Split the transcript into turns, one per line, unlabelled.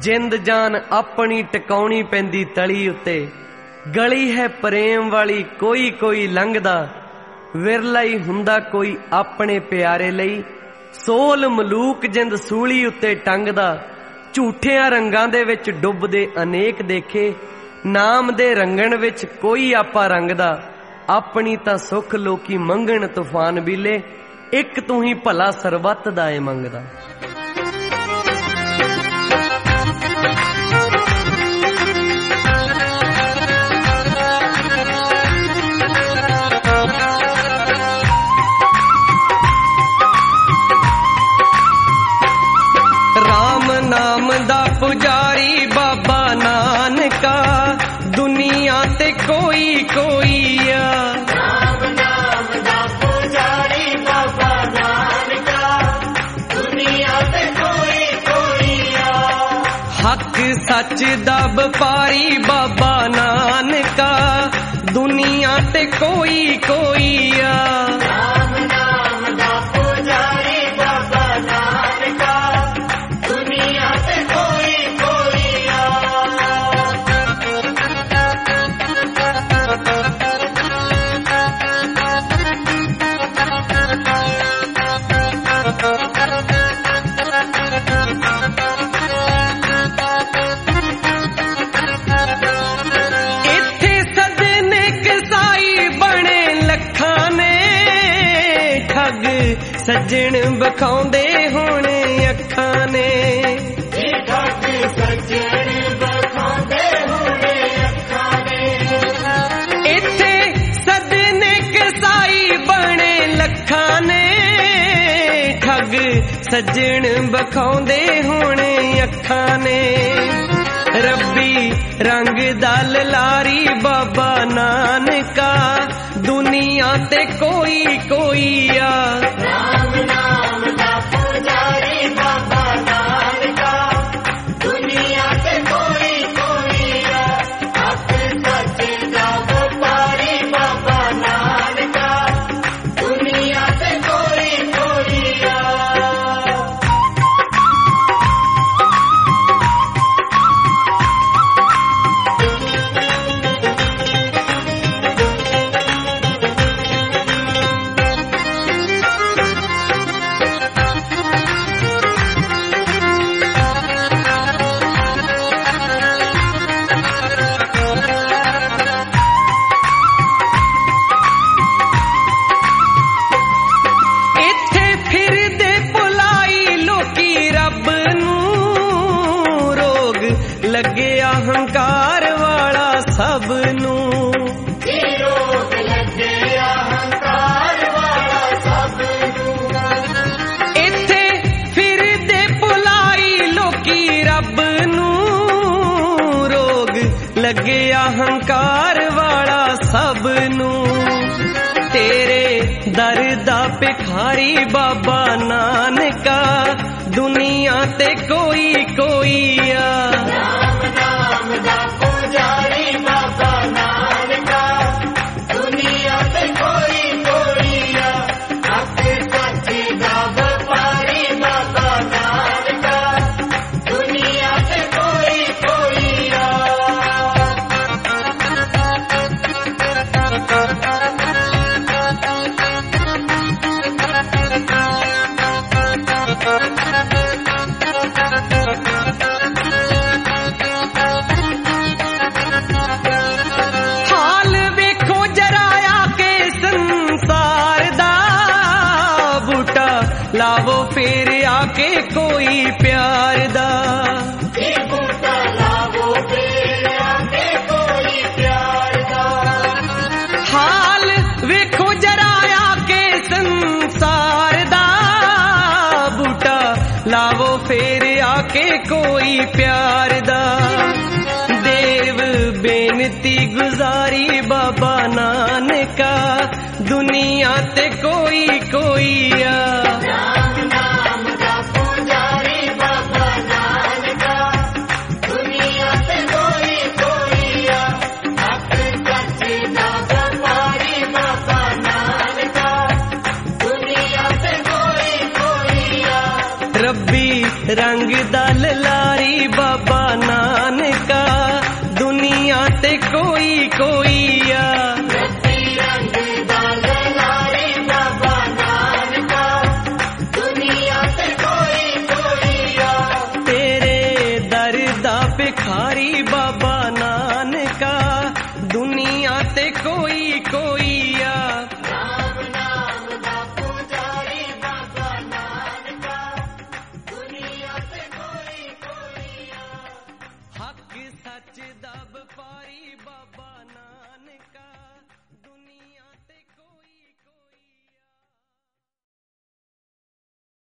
जिंद जान अपनी टिकाउणी पैंदी तली उत्ते। गली है प्रेम वाली कोई कोई लंघदा, विरला ही हुंदा कोई अपने प्यारे लई। सोल मलूक जिंद सूली उत्ते टंगदा, झूठियां रंगां दे विच डुबदे अनेक देखे। नाम दे रंगण विच कोई आपा रंगदा, अपनी तां सुख लोकी मंगण तूफान बीले। एक तू ही भला सरबत दा ए मंगदा। नाम दा पुजारी बाबा नानका, दुनिया ते कोई कोई आ। नाम दा पुजारी बाबा नानका, दुनिया ते कोई कोई आ। हक सच दा व्यापारी बाबा नानका, दुनिया ते कोई कोई आ। सज्जण बखाउंदे होने अखां ने, सज्जन बखाउंदे होने अखां ने। इत्थे सदने कसाई बने लखां ने, ठग सज्जण बखाउंदे होने अखां ने। रब्बी रंग दल लारी बाबा नानका, दुनिया ते कोई कोई आ। नाम दा पुजारी बाबा नानका, दुनिया ते कोई कोई आ। हक सच दा व्यापारी बाबा नानका, दुनिया ते कोई कोई आ। लगे अहंकार वाला सब नू, रोग लगे अहंकार वाला सब नू। इत्थे फिर दे भुलाई लोकी रब नू, रोग लगे अहंकार वाला सब नू। तेरे दर दा भिखारी बाबा नानका, दुनिया ते कोई कोई आ। नाम दा पुजारी बाबा नानका, दुनिया ते कोई कोई आ। हक सच दा व्यापारी बाबा नानका, दुनिया ते कोई कोई आ। लावो फिर आके कोई प्यार दा, लावो फिर आके कोई प्यार दा। हाल वेखो जरा आके संसार दा, बूटा लावो फिर आके कोई प्यार दा। देव बेनती गुजारी बाबा नानका, दुनिया ते कोई कोई आ। नाम दा पुजारी बाबा नानका, दुनिया ते कोई कोई आ। हक सच दा व्यापारी बाबा नानका, दुनिया ते कोई कोई आ। रब्बी रंग दल लारी बाबा ਦੁਨੀਆ ਤੇ ਕੋਈ ਕੋਈ ਆ।
ਨਾਮ ਨਾਮ ਦਾ ਪੁਜਾਰੀ ਬਾਬਾ ਨਾਨਕਾ, ਦੁਨੀਆ ਤੇ ਕੋਈ ਕੋਈ ਆ।
ਹੱਕ ਸੱਚ ਦਾ ਵਪਾਰੀ ਬਾਬਾ